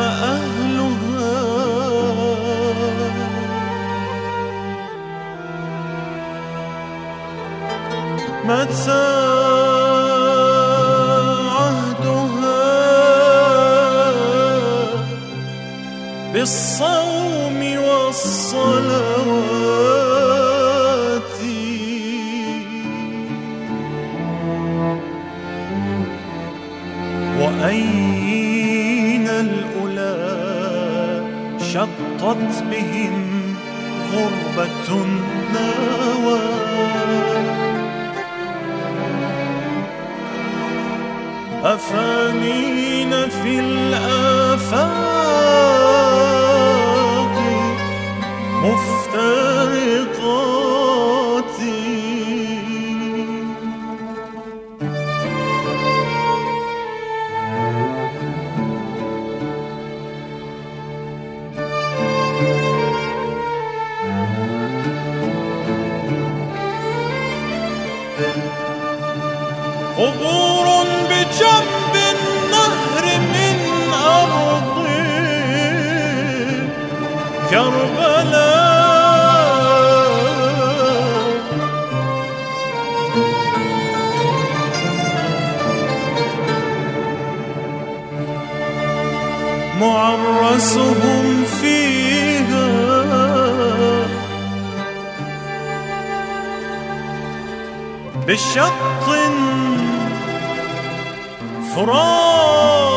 أهلها متى عهدها بالصوم والصلوات وأين الأولى شطت بهم غربة ناوى أفانين في الآفاق مفترقات قبور بجنب النهر من أرض كربلاء معرسهم فيها بشط فرات